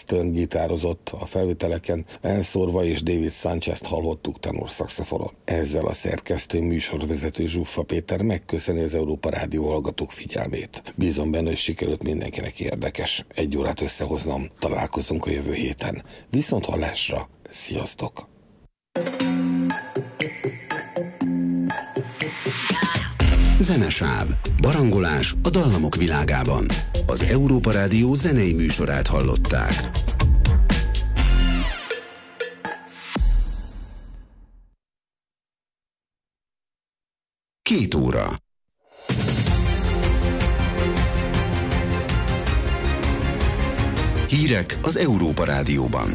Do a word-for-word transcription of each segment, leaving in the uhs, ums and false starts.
Stern gitározott a felvételeken, Elszorva és David Sanchez-t hallottuk tenorszaxofonon. Ezzel a szerkesztő műsorvezető Zsuffa Péter megköszöni az Európa Rádió hallgatók figyelmét. Bízom benne, hogy sikerült mindenkinek érdekes egy órát összehoznom. Találkozunk a jövő héten. Viszont hallásra, sziasztok! Zenesáv. Barangolás a dallamok világában. Az Európa Rádió zenei műsorát hallották. Két óra. Hírek az Európa Rádióban.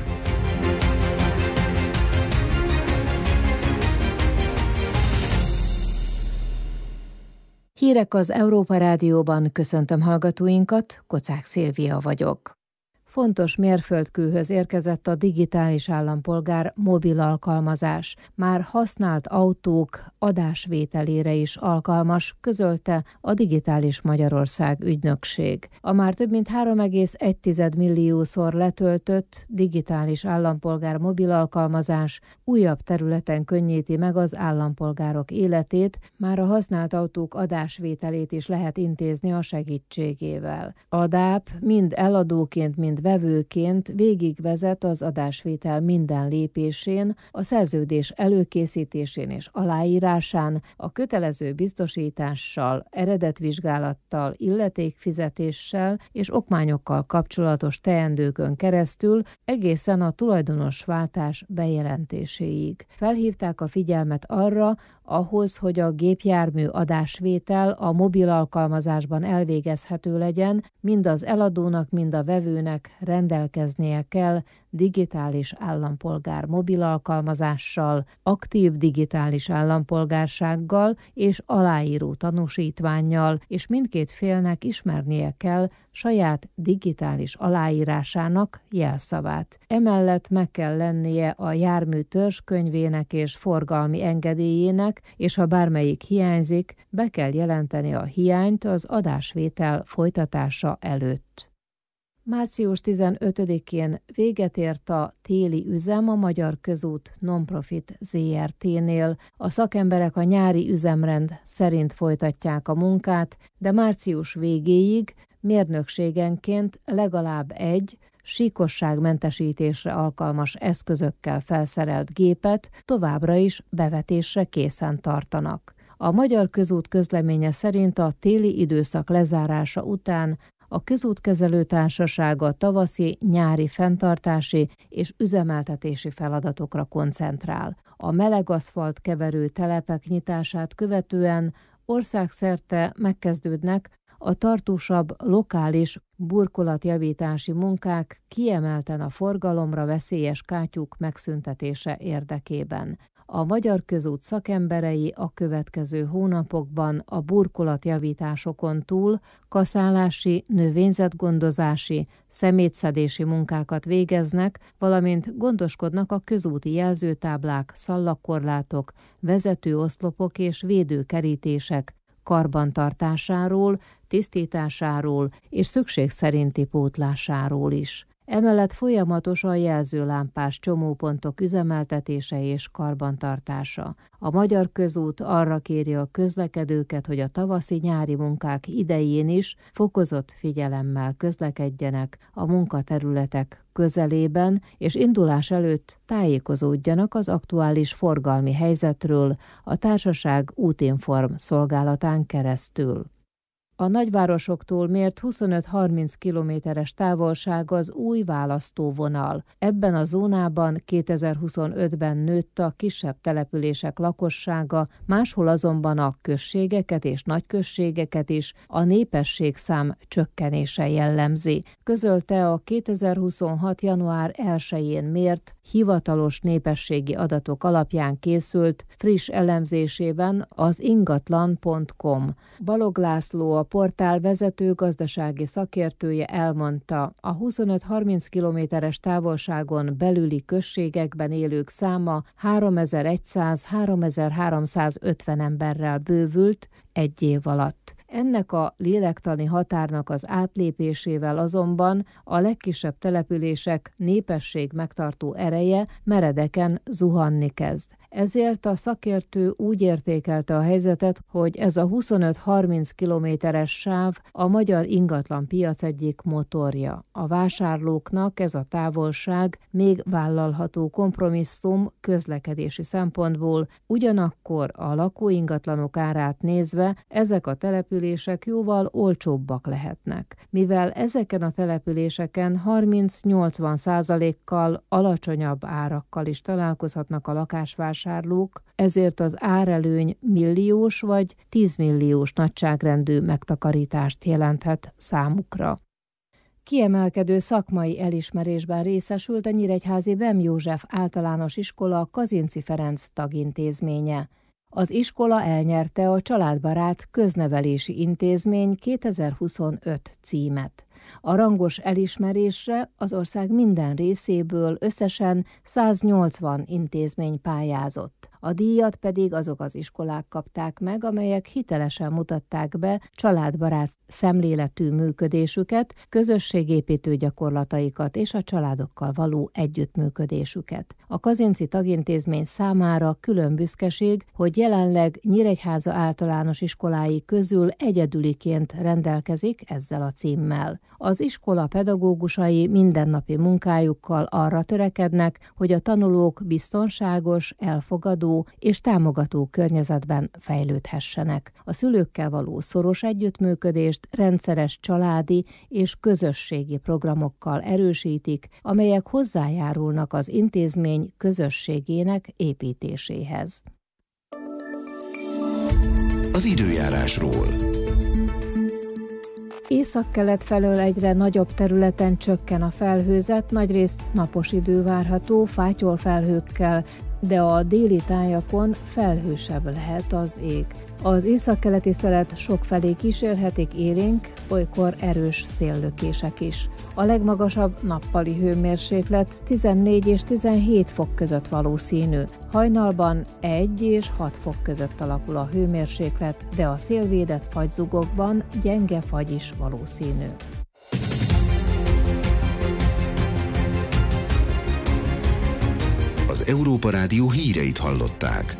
Hírek az Európa Rádióban, köszöntöm hallgatóinkat, Kocák Szilvia vagyok. Fontos mérföldkőhöz érkezett a digitális állampolgár mobil alkalmazás. Már használt autók adásvételére is alkalmas, közölte a Digitális Magyarország ügynökség. A már több mint három egész egy milliószor letöltött digitális állampolgár mobil alkalmazás újabb területen könnyíti meg az állampolgárok életét, már a használt autók adásvételét is lehet intézni a segítségével. A dáp mind eladóként, mind vevőként végigvezet az adásvétel minden lépésén, a szerződés előkészítésén és aláírásán, a kötelező biztosítással, eredetvizsgálattal, illetékfizetéssel és okmányokkal kapcsolatos teendőkön keresztül egészen a tulajdonosváltás bejelentéséig. Felhívták a figyelmet arra, ahhoz, hogy a gépjármű adásvétel a mobil alkalmazásban elvégezhető legyen, mind az eladónak, mind a vevőnek rendelkeznie kell digitális állampolgár mobil alkalmazással, aktív digitális állampolgársággal és aláíró tanúsítvánnyal, és mindkét félnek ismernie kell saját digitális aláírásának jelszavát. Emellett meg kell lennie a jármű törzskönyvének és forgalmi engedélyének, és ha bármelyik hiányzik, be kell jelenteni a hiányt az adásvétel folytatása előtt. március tizenötödikén véget ért a téli üzem a Magyar Közút Non-Profit zé er té-nél. A szakemberek a nyári üzemrend szerint folytatják a munkát, de március végéig mérnökségenként legalább egy síkosságmentesítésre alkalmas eszközökkel felszerelt gépet továbbra is bevetésre készen tartanak. A Magyar Közút közleménye szerint a téli időszak lezárása után a Közútkezelő Társasága tavaszi, nyári fenntartási és üzemeltetési feladatokra koncentrál. A meleg aszfalt keverő telepek nyitását követően országszerte megkezdődnek a tartósabb lokális burkolatjavítási munkák, kiemelten a forgalomra veszélyes kátyúk megszüntetése érdekében. A Magyar Közút szakemberei a következő hónapokban a burkolatjavításokon túl kaszálási, növényzetgondozási, szemétszedési munkákat végeznek, valamint gondoskodnak a közúti jelzőtáblák, szallagkorlátok, vezetőoszlopok és védőkerítések karbantartásáról, tisztításáról és szükség szerinti pótlásáról is. Emellett folyamatos a jelzőlámpás csomópontok üzemeltetése és karbantartása. A Magyar Közút arra kéri a közlekedőket, hogy a tavaszi-nyári munkák idején is fokozott figyelemmel közlekedjenek a munkaterületek közelében, és indulás előtt tájékozódjanak az aktuális forgalmi helyzetről a társaság útinform szolgálatán keresztül. A nagyvárosoktól mért huszonöt-harminc kilométeres távolság az új választóvonal. Ebben a zónában kétezer-huszonötben nőtt a kisebb települések lakossága, máshol azonban a községeket és nagyközségeket is a népességszám csökkenése jellemzi. Közölte a kétezer-huszonhat. január elsején mért, hivatalos népességi adatok alapján készült friss elemzésében az ingatlan pont com. Balog László, a portál vezető gazdasági szakértője elmondta, a huszonöt-harminc kilométeres távolságon belüli községekben élők száma háromezer-száz-háromezer-háromszázötven emberrel bővült egy év alatt. Ennek a lélektani határnak az átlépésével azonban a legkisebb települések népesség megtartó ereje meredeken zuhanni kezd. Ezért a szakértő úgy értékelte a helyzetet, hogy ez a huszonöt-harminc kilométeres sáv a magyar ingatlanpiac egyik motorja. A vásárlóknak ez a távolság még vállalható kompromisszum közlekedési szempontból, ugyanakkor a lakóingatlanok árát nézve ezek a települések jóval olcsóbbak lehetnek, mivel ezeken a településeken harminc-nyolcvan százalékkal alacsonyabb árakkal is találkozhatnak a lakásvásárlók, ezért az árelőny milliós vagy tízmilliós nagyságrendű megtakarítást jelenthet számukra. Kiemelkedő szakmai elismerésben részesült a nyíregyházi Bem József Általános Iskola Kazinczy Ferenc tagintézménye. Az iskola elnyerte a Családbarát Köznevelési Intézmény kétezer-huszonöt címet. A rangos elismerésre az ország minden részéből összesen száznyolcvan intézmény pályázott. A díjat pedig azok az iskolák kapták meg, amelyek hitelesen mutatták be családbarát szemléletű működésüket, közösségépítő gyakorlataikat és a családokkal való együttműködésüket. A Kazinczy tagintézmény számára külön büszkeség, hogy jelenleg Nyíregyháza általános iskolái közül egyedüliként rendelkezik ezzel a címmel. Az iskola pedagógusai mindennapi munkájukkal arra törekednek, hogy a tanulók biztonságos, elfogadó és támogató környezetben fejlődhessenek. A szülőkkel való szoros együttműködést rendszeres családi és közösségi programokkal erősítik, amelyek hozzájárulnak az intézmény közösségének építéséhez. Az időjárásról. Északkelet felől egyre nagyobb területen csökken a felhőzet, nagyrészt napos idő várható, fátyol felhőkkel, de a déli tájakon felhősebb lehet az ég. Az északkeleti szelet sokfelé kísérhetik élénk, olykor erős széllökések is. A legmagasabb nappali hőmérséklet tizennégy és tizenhét fok között valószínű. Hajnalban egy és hat fok között alakul a hőmérséklet, de a szélvédett fagyzugokban gyenge fagy is valószínű. Az Európa Rádió híreit hallották.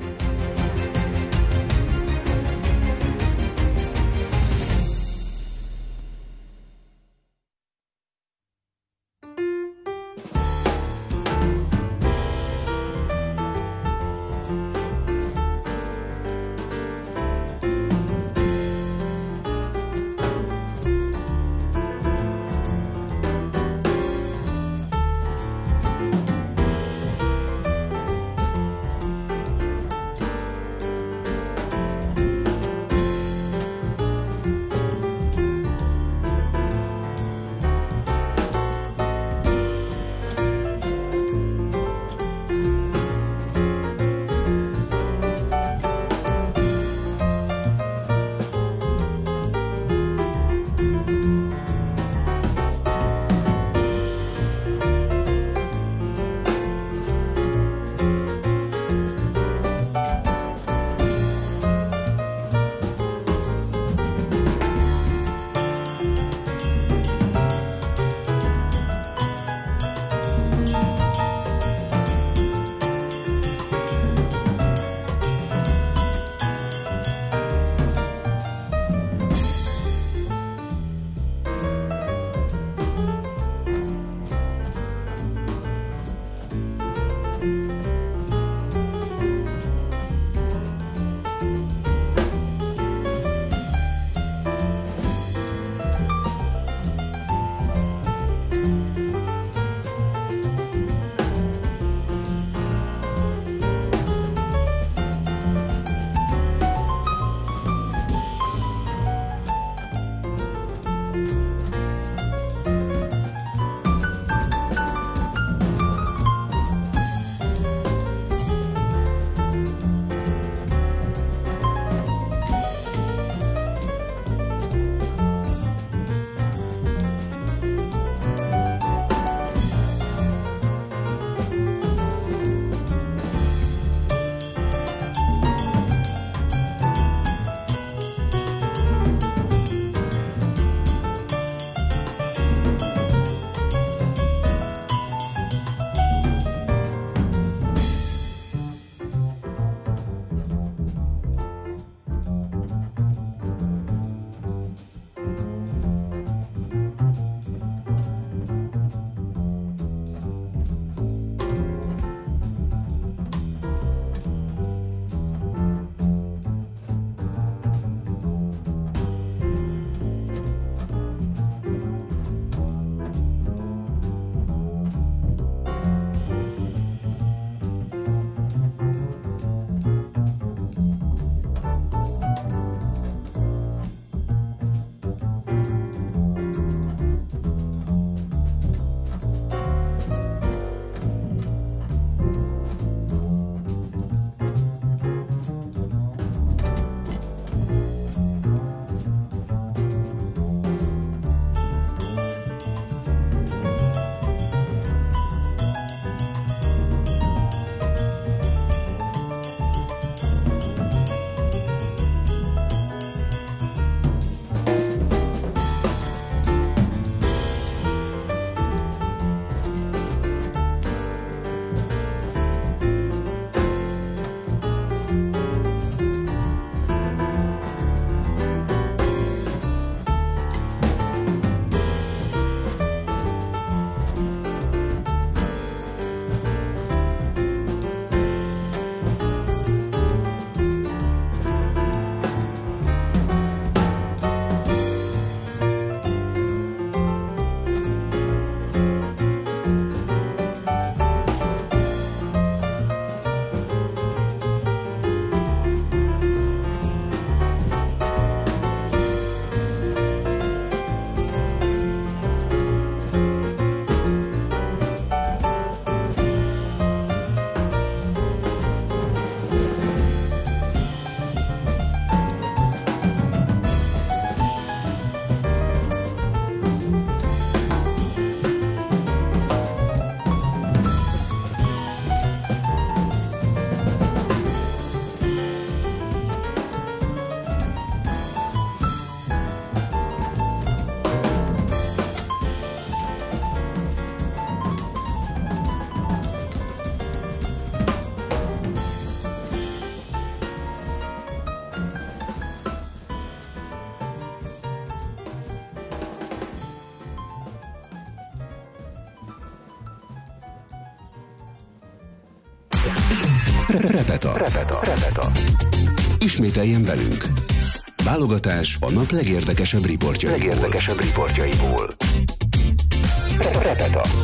Repeta. Repeta. Repeta. Ismételjen velünk. Válogatás a nap legérdekesebb riportjaiból. Legérdekesebb riportjaiból. Repeta.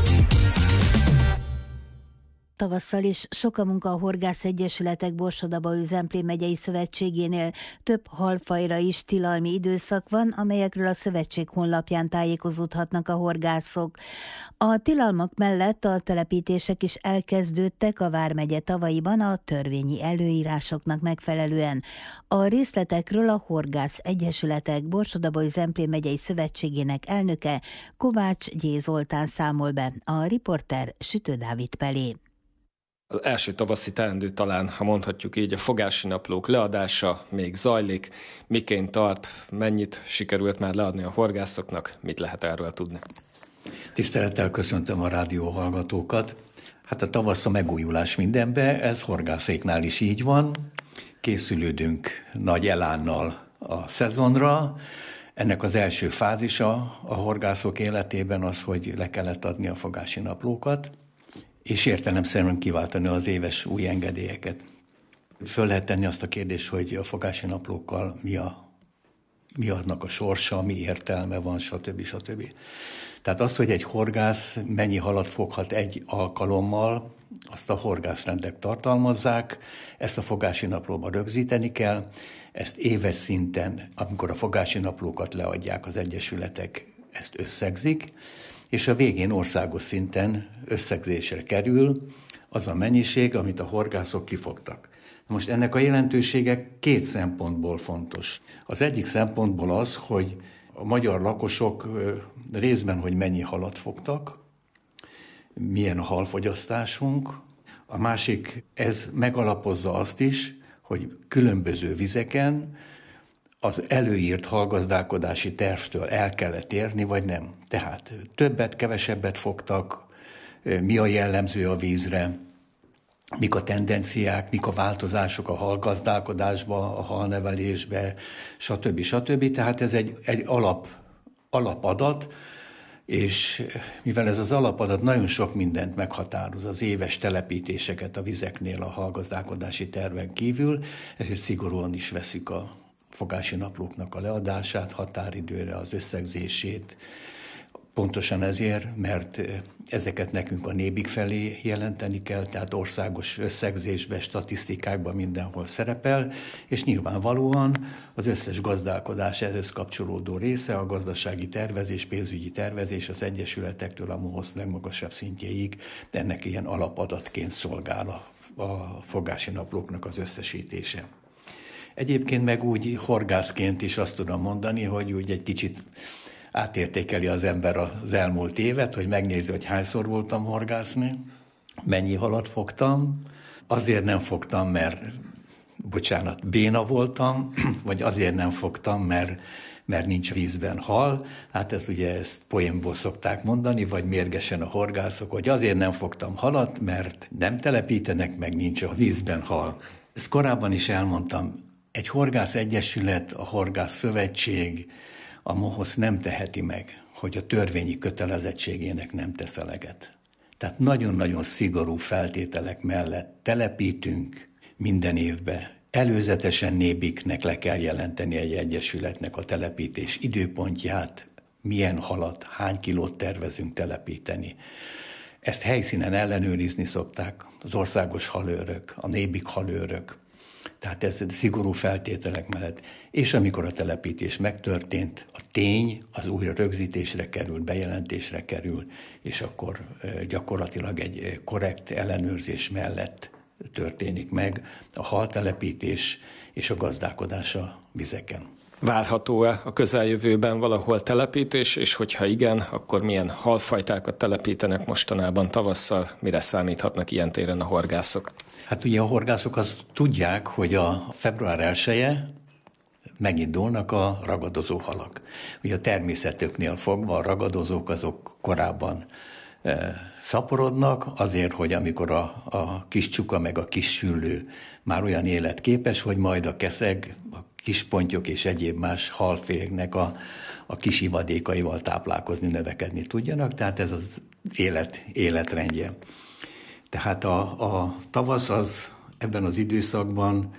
Tavasszal is sok a munka a Horgász Egyesületek Borsod-Abaúj-Zemplén megyei szövetségénél. Több halfajra is tilalmi időszak van, amelyekről a szövetség honlapján tájékozódhatnak a horgászok. A tilalmak mellett a telepítések is elkezdődtek a Vármegye tavaiban a törvényi előírásoknak megfelelően. A részletekről a Horgász Egyesületek Borsod-Abaúj-Zemplén megyei szövetségének elnöke Kovács G. Zoltán számol be, a riporter Sütő Dávid Pelé. Az első tavaszi teendő talán, ha mondhatjuk így, a fogási naplók leadása még zajlik. Miként tart, mennyit sikerült már leadni a horgászoknak, mit lehet erről tudni? Tisztelettel köszöntöm a rádió hallgatókat. Hát a tavasz a megújulás mindenbe, ez horgászéknál is így van. Készülődünk nagy elánnal a szezonra. Ennek az első fázisa a horgászok életében az, hogy le kellett adni a fogási naplókat, és értelemszerűen kiváltani az éves új engedélyeket. Föl lehet tenni azt a kérdést, hogy a fogási naplókkal mi, a, mi adnak a sorsa, mi értelme van, stb. stb. Tehát az, hogy egy horgász mennyi halat foghat egy alkalommal, azt a horgászrendek tartalmazzák, ezt a fogási naplóban rögzíteni kell, ezt éves szinten, amikor a fogási naplókat leadják az egyesületek, ezt összegzik, és a végén országos szinten összegzésre kerül az a mennyiség, amit a horgászok kifogtak. Most ennek a jelentősége két szempontból fontos. Az egyik szempontból az, hogy a magyar lakosok részben, hogy mennyi halat fogtak, milyen a halfogyasztásunk. A másik, ez megalapozza azt is, hogy különböző vizeken az előírt halgazdálkodási tervtől el kellett érni, vagy nem. Tehát többet, kevesebbet fogtak, mi a jellemző a vízre, mik a tendenciák, mik a változások a halgazdálkodásba, a halnevelésbe, stb. stb. Tehát ez egy, egy alap, alapadat, és mivel ez az alapadat nagyon sok mindent meghatároz, az éves telepítéseket a vizeknél a halgazdálkodási terven kívül, ezért szigorúan is veszük a fogási naplóknak a leadását, határidőre az összegzését, pontosan ezért, mert ezeket nekünk a nébik felé jelenteni kell, tehát országos összegzésben, statisztikákban mindenhol szerepel, és nyilvánvalóan az összes gazdálkodás ehhez kapcsolódó része, a gazdasági tervezés, pénzügyi tervezés az egyesületektől a MOHOSZ legmagasabb szintjéig, de ennek ilyen alapadatként szolgál a, a fogási naplóknak az összesítése. Egyébként meg úgy horgászként is azt tudom mondani, hogy úgy egy kicsit átértékeli az ember az elmúlt évet, hogy megnézi, hogy hányszor voltam horgászni, mennyi halat fogtam. Azért nem fogtam, mert, bocsánat, béna voltam, vagy azért nem fogtam, mert, mert nincs vízben hal. Hát ezt ugye ezt poénból szokták mondani, vagy mérgesen a horgászok, hogy azért nem fogtam halat, mert nem telepítenek, meg nincs a vízben hal. Ezt korábban is elmondtam, egy horgász egyesület, a horgász szövetség, a MOHOSZ nem teheti meg, hogy a törvényi kötelezettségének nem tesz eleget. Tehát nagyon-nagyon szigorú feltételek mellett telepítünk minden évben. Előzetesen nébiknek le kell jelenteni egy egyesületnek a telepítés időpontját, milyen halat, hány kilót tervezünk telepíteni. Ezt helyszínen ellenőrizni szokták az országos halőrök, a nébik halőrök. Tehát ez szigorú feltételek mellett. És amikor a telepítés megtörtént, a tény az újra rögzítésre kerül, bejelentésre kerül, és akkor gyakorlatilag egy korrekt ellenőrzés mellett történik meg a haltelepítés és a gazdálkodás a vizeken. Várható-e a közeljövőben valahol telepítés, és hogyha igen, akkor milyen halfajtákat telepítenek mostanában tavasszal, mire számíthatnak ilyen téren a horgászok? Hát ugye a horgászok azt tudják, hogy a február elseje megindulnak a ragadozó halak. Ugye a természetüknél fogva a ragadozók azok korábban e, szaporodnak, azért, hogy amikor a, a kis csuka meg a kis süllő már olyan életképes, hogy majd a keszeg, a kispontyok és egyéb más halférnek a, a kis ivadékaival táplálkozni, növekedni tudjanak, tehát ez az élet, életrendje. Tehát a, a tavasz az ebben az időszakban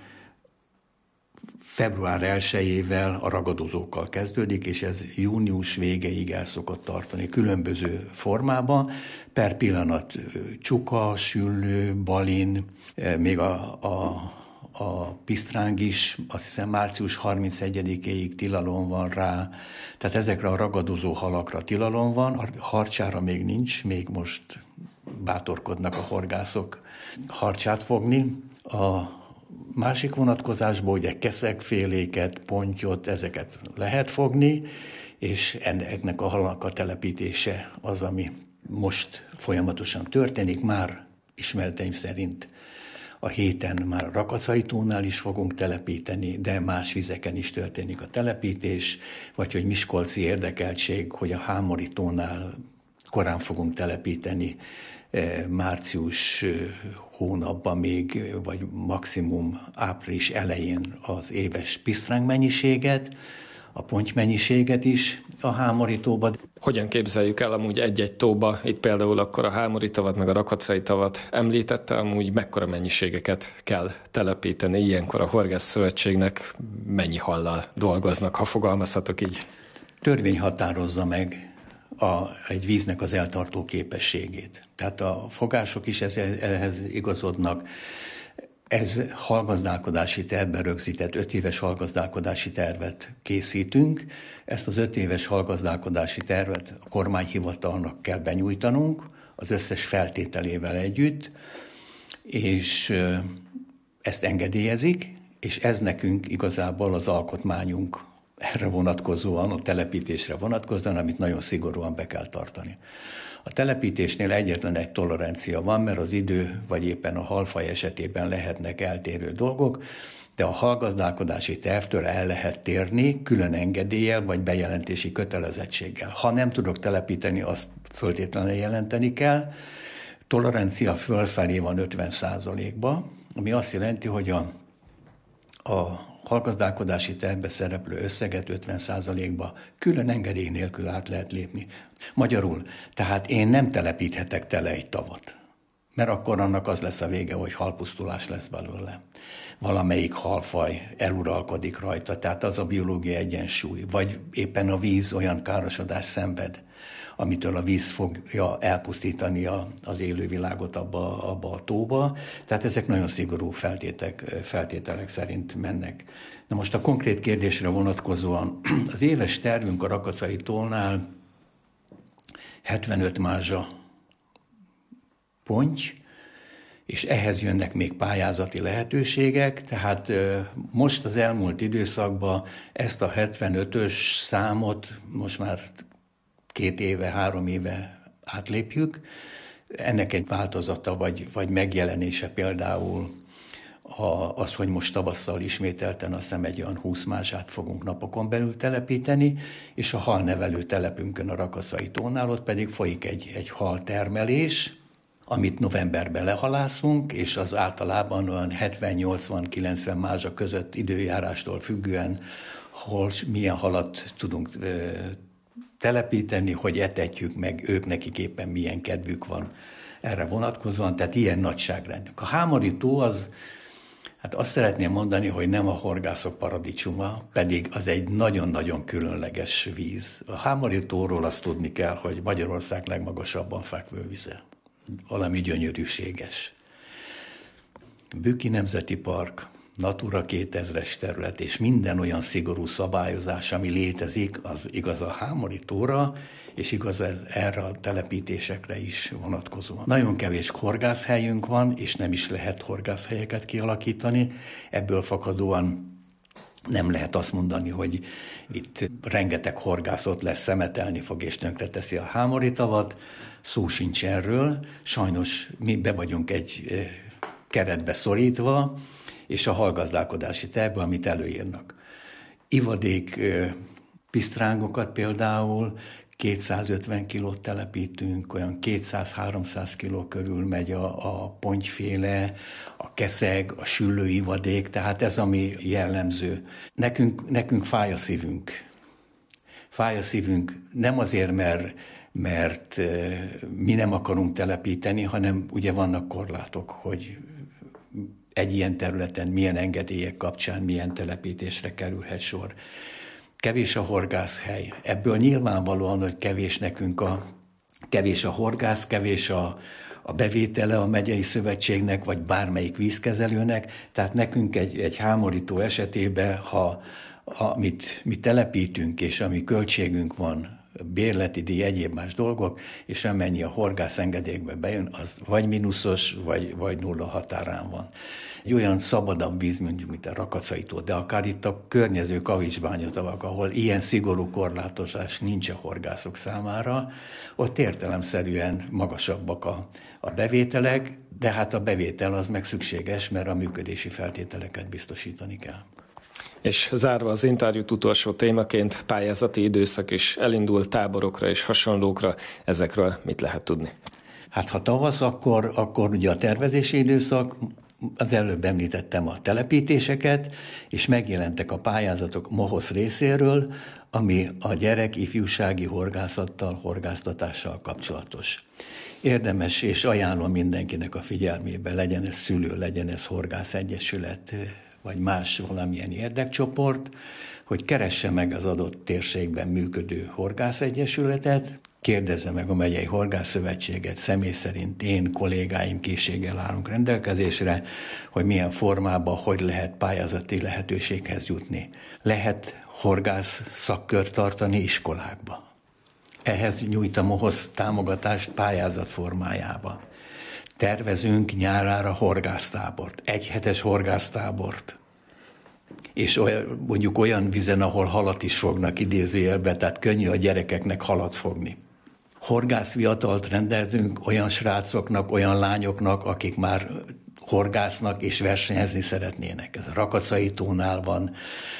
február elsejével a ragadozókkal kezdődik, és ez június végéig el szokott tartani különböző formában. Per pillanat csuka, süllő, balin, még a, a, a pisztráng is, azt hiszem március harmincegyedikéig tilalom van rá. Tehát ezekre a ragadozó halakra tilalom van, a harcsára még nincs, még most bátorkodnak a horgászok harcsát fogni. A másik vonatkozásból ugye keszegféléket, pontyot, ezeket lehet fogni, és ennek a halak a telepítése az, ami most folyamatosan történik. Már ismereteim szerint a héten már a Rakacai-tónál is fogunk telepíteni, de más vizeken is történik a telepítés, vagy hogy miskolci érdekeltség, hogy a Hámori-tónál korán fogunk telepíteni, március hónapban még, vagy maximum április elején az éves pisztráng mennyiséget, a ponty mennyiséget is a Hámori-tóban. Hogyan képzeljük el amúgy egy-egy tóba, itt például akkor a Hámori-tavat, meg a Rakacai-tavat említette, amúgy mekkora mennyiségeket kell telepíteni, ilyenkor a Horgászszövetségnek mennyi hallal dolgoznak, ha fogalmazhatok így? Törvény határozza meg A, egy víznek az eltartó képességét. Tehát a fogások is ehhez igazodnak. Ez hallgazdálkodási tervben rögzített öt éves hallgazdálkodási tervet készítünk. Ezt az öt éves hallgazdálkodási tervet a kormányhivatalnak kell benyújtanunk, az összes feltételével együtt, és ezt engedélyezik, és ez nekünk igazából az alkotmányunk erre vonatkozóan, a telepítésre vonatkozóan, amit nagyon szigorúan be kell tartani. A telepítésnél egyetlen egy tolerancia van, mert az idő, vagy éppen a halfaj esetében lehetnek eltérő dolgok, de a hallgazdálkodási tervtől el lehet térni külön engedéllyel, vagy bejelentési kötelezettséggel. Ha nem tudok telepíteni, azt föltétlenül jelenteni kell. Tolerancia fölfelé van ötven százalékba, ami azt jelenti, hogy a, a hallgazdálkodási tervbe szereplő összeget ötven százalékba külön engedély nélkül át lehet lépni. Magyarul, tehát én nem telepíthetek tele egy tavat, mert akkor annak az lesz a vége, hogy halpusztulás lesz belőle. Valamelyik halfaj eluralkodik rajta, tehát az a biológiai egyensúly, vagy éppen a víz olyan károsodást szenved, amitől a víz fogja elpusztítani a, az élővilágot abba, abba a tóba. Tehát ezek nagyon szigorú feltétek, feltételek szerint mennek. Na most a konkrét kérdésre vonatkozóan az éves tervünk a Rakacai-tónál hetvenöt mázsa ponty, és ehhez jönnek még pályázati lehetőségek, tehát most az elmúlt időszakban ezt a hetvenötös számot most már két éve, három éve átlépjük. Ennek egy változata vagy, vagy megjelenése például a, az, hogy most tavasszal ismételten azt hiszem egy olyan húsz mázsát fogunk napokon belül telepíteni, és a halnevelő telepünkön a Rakacai-tónál ott pedig folyik egy, egy haltermelés, amit novemberben lehalászunk, és az általában olyan hetven-nyolcvan-kilencven mázsa között időjárástól függően, hol milyen halat tudunk ö, telepíteni, hogy etetjük meg, ők nekik éppen milyen kedvük van erre vonatkozóan, tehát ilyen nagyságrendük. A Hámori-tó az, hát azt szeretném mondani, hogy nem a horgászok paradicsoma, pedig az egy nagyon-nagyon különleges víz. A Hámori-tóról azt tudni kell, hogy Magyarország legmagasabban fekvő vize. Valami gyönyörűséges. Bükki Nemzeti Park, Natura kétezres terület, és minden olyan szigorú szabályozás, ami létezik, az igaz a Hámori-tóra, és igaz erre a telepítésekre is vonatkozóan. Nagyon kevés horgászhelyünk van, és nem is lehet horgászhelyeket kialakítani. Ebből fakadóan nem lehet azt mondani, hogy itt rengeteg horgászat lesz, szemetelni fog, és tönkreteszi a Hámori-tavat. Szó sincs erről. Sajnos mi be vagyunk egy keretbe szorítva, és a hallgazdálkodási tervben, amit előírnak. Ivadék pisztrángokat például kétszázötven kilót telepítünk, olyan kétszáz-háromszáz kiló körül megy a, a pontyféle, a keszeg, a süllő ivadék, tehát ez, ami jellemző. Nekünk, nekünk fáj a szívünk. Fáj a szívünk nem azért, mert, mert mi nem akarunk telepíteni, hanem ugye vannak korlátok, hogy egy ilyen területen milyen engedélyek kapcsán milyen telepítésre kerülhet sor. Kevés a horgászhely. Ebből nyilvánvalóan, hogy kevés nekünk a, kevés a horgász, kevés a, a bevétele a megyei szövetségnek, vagy bármelyik vízkezelőnek. Tehát nekünk egy, egy hámorító esetében, ha amit mi telepítünk, és ami költségünk van, bérleti díj, egyéb más dolgok, és amennyi a horgász engedélyekbe bejön, az vagy mínuszos, vagy, vagy nulla határán van. Egy olyan szabadabb víz, mondjuk, mint a Rakacaitó, de akár itt a környező kavicsbányatavak, ahol ilyen szigorú korlátozás nincs a horgászok számára, ott értelemszerűen magasabbak a, a bevételek, de hát a bevétel az meg szükséges, mert a működési feltételeket biztosítani kell. És zárva az interjút utolsó témaként, pályázati időszak is elindul, táborokra és hasonlókra, ezekről mit lehet tudni? Hát ha tavasz, akkor, akkor ugye a tervezési időszak, az előbb említettem a telepítéseket, és megjelentek a pályázatok MOHOSZ részéről, ami a gyerek ifjúsági horgászattal, horgásztatással kapcsolatos. Érdemes és ajánlom mindenkinek a figyelmébe, legyen ez szülő, legyen ez horgászegyesület, vagy más valamilyen érdekcsoport, hogy keresse meg az adott térségben működő horgászegyesületet, kérdezze meg a megyei horgászszövetséget, személy szerint én, kollégáim készséggel állunk rendelkezésre, hogy milyen formában, hogy lehet pályázati lehetőséghez jutni. Lehet horgász szakkört tartani iskolákba. Ehhez nyújt a MOHOSZ támogatást pályázat formájába. Tervezünk nyárára horgásztábort, egyhetes horgásztábort, és olyan, mondjuk olyan vizen, ahol halat is fognak idézőjelbe, tehát könnyű a gyerekeknek halat fogni. Horgászfiatalt rendezünk olyan srácoknak, olyan lányoknak, akik már horgásznak és versenyezni szeretnének. Ez a Rakacaitónál van,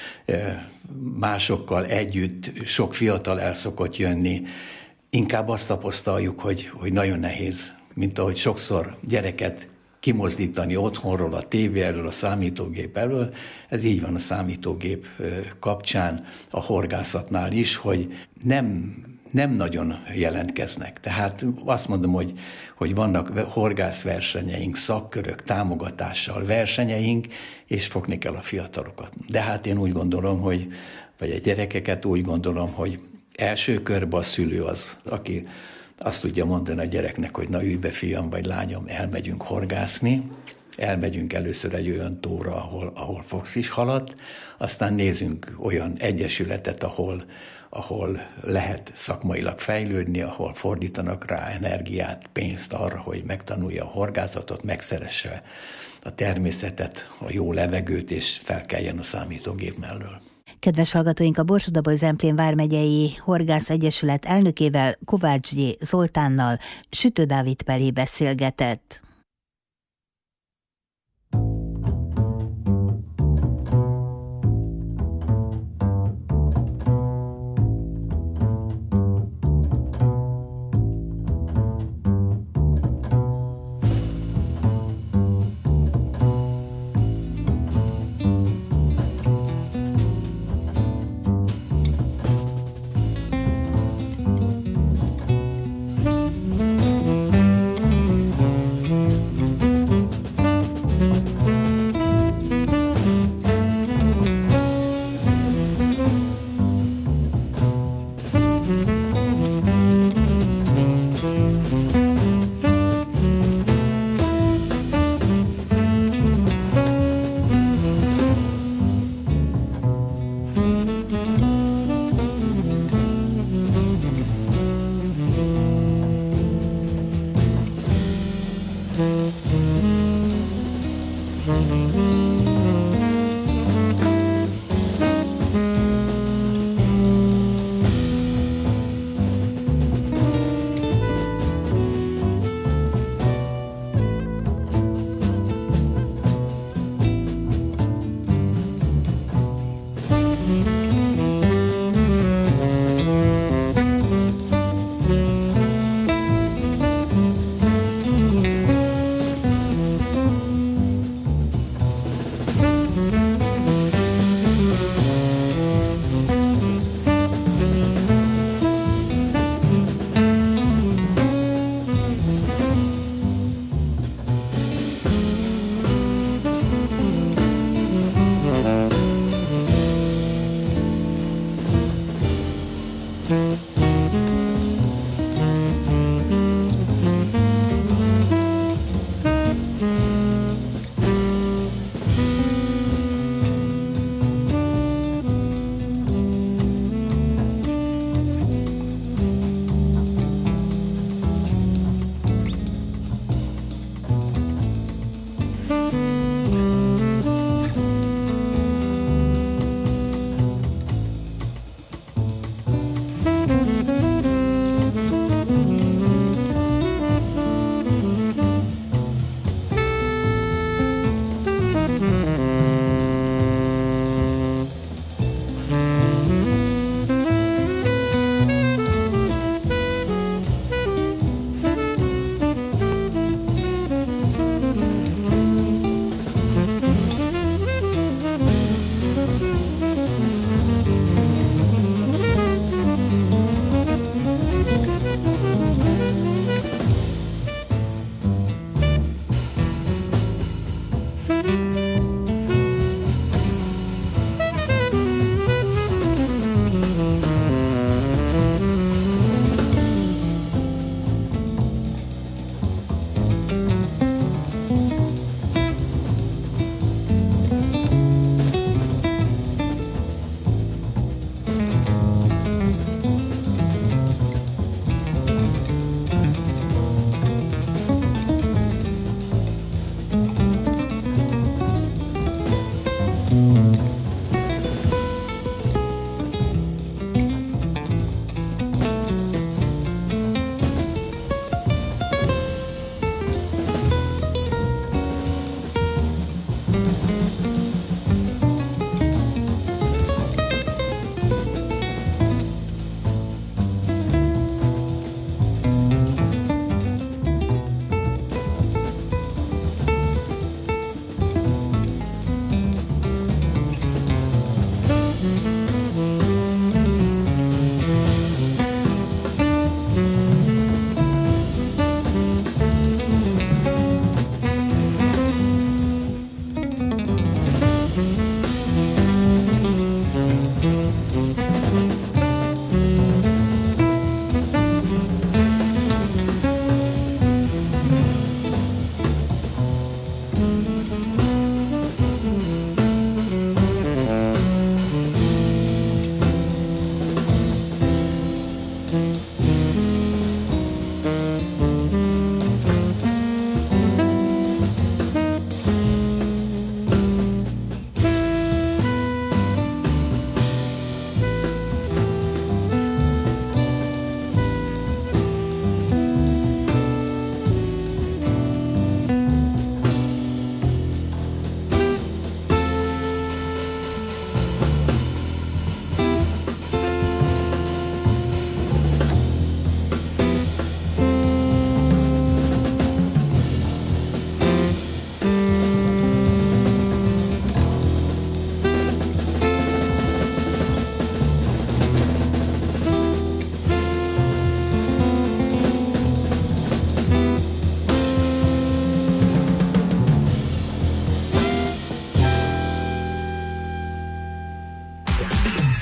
másokkal együtt sok fiatal el szokott jönni. Inkább azt tapasztaljuk, hogy, hogy nagyon nehéz, mint ahogy sokszor gyereket kimozdítani otthonról, a tévé elől, a számítógép elől. Ez így van a számítógép kapcsán, a horgászatnál is, hogy nem, nem nagyon jelentkeznek. Tehát azt mondom, hogy, hogy vannak horgászversenyeink, szakkörök, támogatással versenyeink, és fogni kell a fiatalokat. De hát én úgy gondolom, hogy, vagy a gyerekeket úgy gondolom, hogy első körben a szülő az, aki azt tudja mondani a gyereknek, hogy na ülj be, fiam vagy lányom, elmegyünk horgászni, elmegyünk először egy olyan tóra, ahol, ahol fogsz is halat, aztán nézünk olyan egyesületet, ahol, ahol lehet szakmailag fejlődni, ahol fordítanak rá energiát, pénzt arra, hogy megtanulja a horgászatot, megszeresse a természetet, a jó levegőt, és felkeljen a számítógép mellől. Kedves hallgatóink, a Borsod-Abaúj-Zemplén vármegyei Horgász Egyesület elnökével, Kovács G. Zoltánnal Sütő Dávid Peli beszélgetett.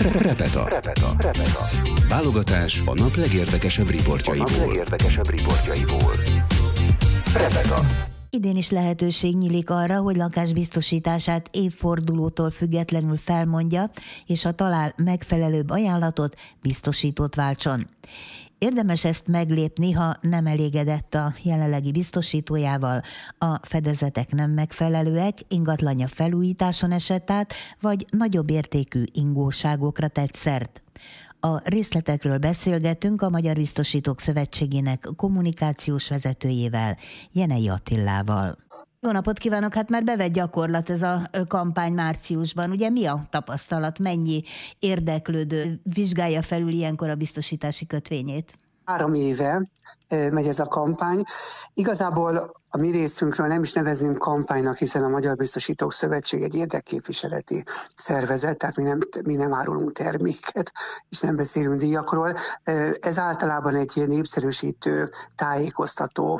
Repeta. Repeta. Repeta. Válogatás a nap legérdekesebb riportjaiból. A nap legérdekesebb riportjaiból. Repeta. Idén is lehetőség nyílik arra, hogy lakásbiztosítását évfordulótól függetlenül felmondja, és ha talál megfelelőbb ajánlatot, biztosítót váltson. Érdemes ezt meglépni, ha nem elégedett a jelenlegi biztosítójával, a fedezetek nem megfelelőek, ingatlanja felújításon esett át, vagy nagyobb értékű ingóságokra tett szert. A részletekről beszélgetünk a Magyar Biztosítók Szövetségének kommunikációs vezetőjével, Jenei Attilával. Jó napot kívánok! Hát már bevett gyakorlat ez a kampány márciusban. Ugye mi a tapasztalat? Mennyi érdeklődő vizsgálja felül ilyenkor a biztosítási kötvényét? Három éve megy ez a kampány. Igazából a mi részünkről nem is nevezném kampánynak, hiszen a Magyar Biztosítók Szövetség egy érdekképviseleti szervezet, tehát mi nem, mi nem árulunk terméket, és nem beszélünk díjakról. Ez általában egy népszerűsítő, tájékoztató,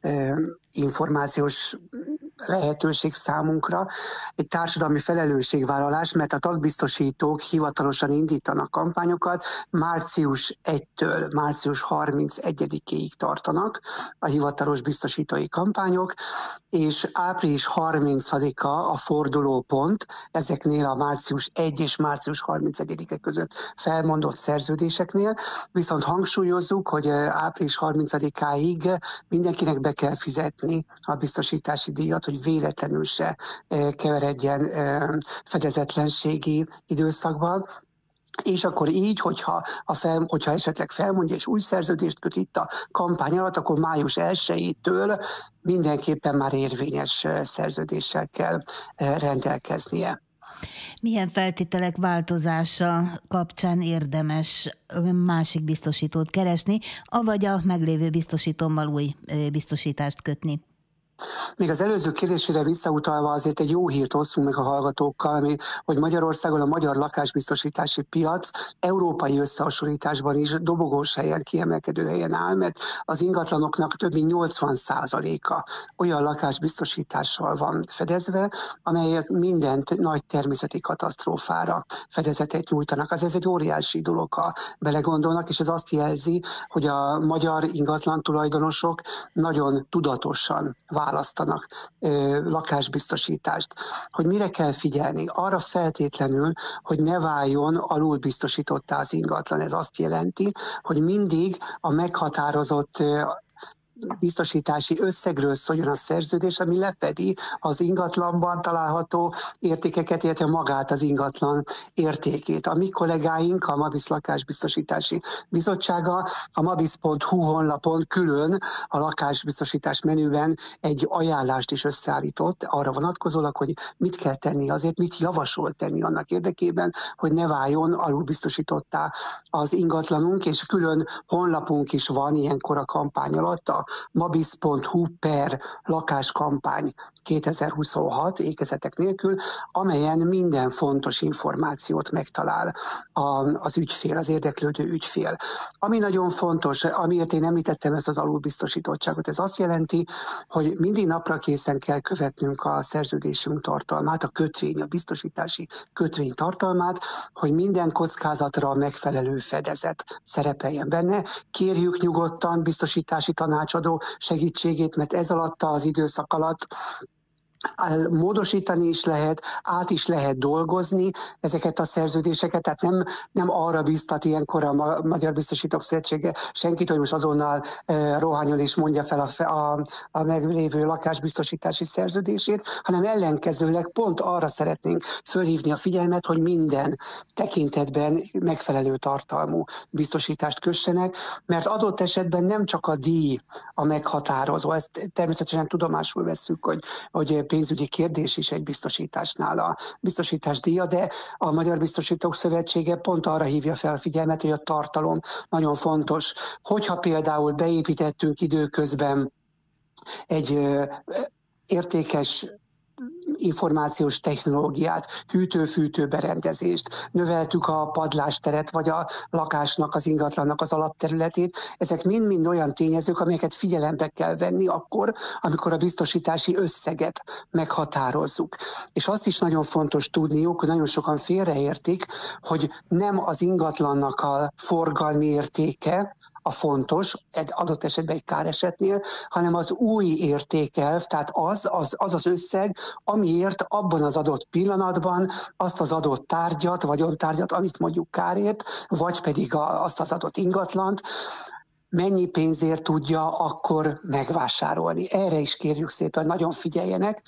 információs lehetőség számunkra, egy társadalmi felelősségvállalás, mert a tagbiztosítók hivatalosan indítanak kampányokat, március elsejétől március harmincegyedikéig tartanak a hivatalos biztosítói kampányok, és április harmincadika a fordulópont ezeknél a március elseje és március harmincegyedike között felmondott szerződéseknél, viszont hangsúlyozzuk, hogy április harmincadikáig mindenkinek be kell fizetni a biztosítási díjat, hogy véletlenül se keveredjen fedezetlenségi időszakban. És akkor így, hogyha, a fel, hogyha esetleg felmondja és új szerződést köt itt a kampány alatt, akkor május elsejétől mindenképpen már érvényes szerződéssel kell rendelkeznie. Milyen feltételek változása kapcsán érdemes másik biztosítót keresni, avagy a meglévő biztosítómmal új biztosítást kötni? Még az előző kérdésére visszautalva azért egy jó hírt osszunk meg a hallgatókkal, ami, hogy Magyarországon a magyar lakásbiztosítási piac európai összehasonlításban is dobogós helyen, kiemelkedő helyen áll, mert az ingatlanoknak több mint nyolcvan százaléka olyan lakásbiztosítással van fedezve, amelyek mindent nagy természeti katasztrófára fedezetet nyújtanak. Az ez egy óriási dolog, ha belegondolnak, és ez azt jelzi, hogy a magyar ingatlan tulajdonosok nagyon tudatosan választanak ö, lakásbiztosítást. Hogy mire kell figyelni? Arra feltétlenül, hogy ne váljon alulbiztosítottá az ingatlan. Ez azt jelenti, hogy mindig a meghatározott ö, biztosítási összegről szóljon a szerződés, ami lefedi az ingatlanban található értékeket, illetve magát az ingatlan értékét. A mi kollégáink, a Mabis Lakásbiztosítási Bizottsága a mabis pont hu honlapon külön a lakásbiztosítás menüben egy ajánlást is összeállított arra vonatkozólag, hogy mit kell tenni azért, mit javasol tenni annak érdekében, hogy ne váljon alulbiztosítottá az ingatlanunk, és külön honlapunk is van ilyenkor a kampány alatt, a mabis pont hu per lakáskampány kétezer-huszonhat ékezetek nélkül, amelyen minden fontos információt megtalál az ügyfél, az érdeklődő ügyfél. Ami nagyon fontos, amiért én említettem ezt az alulbiztosítottságot, ez azt jelenti, hogy mindig napra készen kell követnünk a szerződésünk tartalmát, a kötvény, a biztosítási kötvény tartalmát, hogy minden kockázatra megfelelő fedezet szerepeljen benne. Kérjük nyugodtan biztosítási tanácsadó segítségét, mert ez alatt az időszak alatt módosítani is lehet, át is lehet dolgozni ezeket a szerződéseket, tehát nem, nem arra biztat ilyenkor a Magyar Biztosítók Szövetsége senkit, hogy most azonnal e, rohanjon és mondja fel a, a, a meglévő lakásbiztosítási szerződését, hanem ellenkezőleg pont arra szeretnénk fölhívni a figyelmet, hogy minden tekintetben megfelelő tartalmú biztosítást kössenek, mert adott esetben nem csak a díj a meghatározó, ezt természetesen tudomásul vesszük, hogy, hogy pénzügyi kérdés is egy biztosításnál a biztosítás díja, de a Magyar Biztosítók Szövetsége pont arra hívja fel a figyelmet, hogy a tartalom nagyon fontos. Hogyha például beépítettünk időközben egy értékes információs technológiát, hűtő-fűtő berendezést, növeltük a padlásteret, vagy a lakásnak, az ingatlannak az alapterületét. Ezek mind-mind olyan tényezők, amelyeket figyelembe kell venni akkor, amikor a biztosítási összeget meghatározzuk. És azt is nagyon fontos tudniuk, hogy nagyon sokan félreértik, hogy nem az ingatlannak a forgalmi értéke a fontos, egy adott esetben egy káresetnél, hanem az új értékelv, tehát az, az az az összeg, amiért abban az adott pillanatban azt az adott tárgyat, vagyontárgyat, amit mondjuk kárért, vagy pedig a, azt az adott ingatlant, mennyi pénzért tudja akkor megvásárolni. Erre is kérjük szépen, nagyon figyeljenek,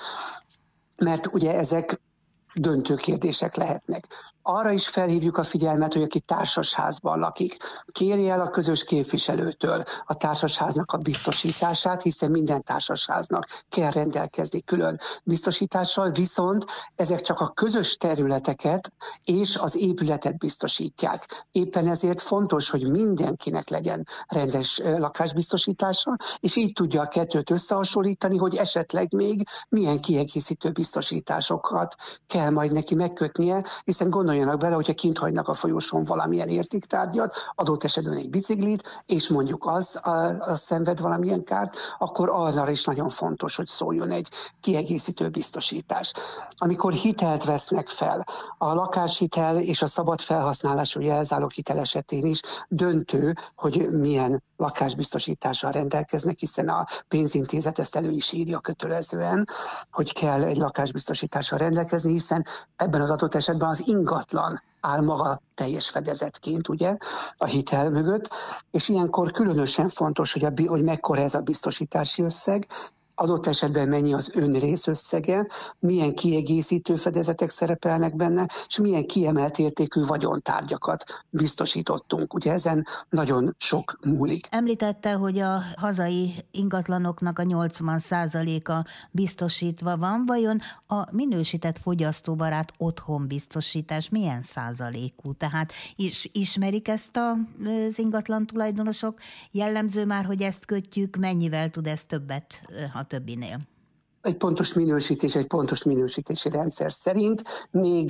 mert ugye ezek döntő kérdések lehetnek. Arra is felhívjuk a figyelmet, hogy aki társasházban lakik, kérje el a közös képviselőtől a társasháznak a biztosítását, hiszen minden társasháznak kell rendelkezni külön biztosítással, viszont ezek csak a közös területeket és az épületet biztosítják. Éppen ezért fontos, hogy mindenkinek legyen rendes lakásbiztosítása, és így tudja a kettőt összehasonlítani, hogy esetleg még milyen kiegészítő biztosításokat kell majd neki megkötnie, hiszen gondoljanak bele, hogyha kint hagynak a folyosón valamilyen értéktárgyat, adott esetben egy biciklit, és mondjuk az, az szenved valamilyen kárt, akkor arra is nagyon fontos, hogy szóljon egy kiegészítő biztosítás. Amikor hitelt vesznek fel, a lakáshitel és a szabad felhasználású jelzáloghitel esetén is döntő, hogy milyen lakásbiztosítással rendelkeznek, hiszen a pénzintézet ezt elő is írja kötelezően, hogy kell egy lakásbiztosítással rendelkezni, hiszen ebben az adott esetben az ingatlan áll maga teljes fedezetként, ugye, a hitel mögött, és ilyenkor különösen fontos, hogy, a, hogy mekkora ez a biztosítási összeg, adott esetben mennyi az önrész összege, milyen kiegészítő fedezetek szerepelnek benne, és milyen kiemelt értékű vagyontárgyakat biztosítottunk. Ugye ezen nagyon sok múlik. Említette, hogy a hazai ingatlanoknak a nyolcvan százaléka biztosítva van. Vajon a minősített fogyasztóbarát otthonbiztosítás milyen százalékú? Tehát is, ismerik ezt az ingatlan tulajdonosok? Jellemző már, hogy ezt kötjük, mennyivel tud ez többet a többinél? Egy pontos minősítés, egy pontos minősítési rendszer szerint még,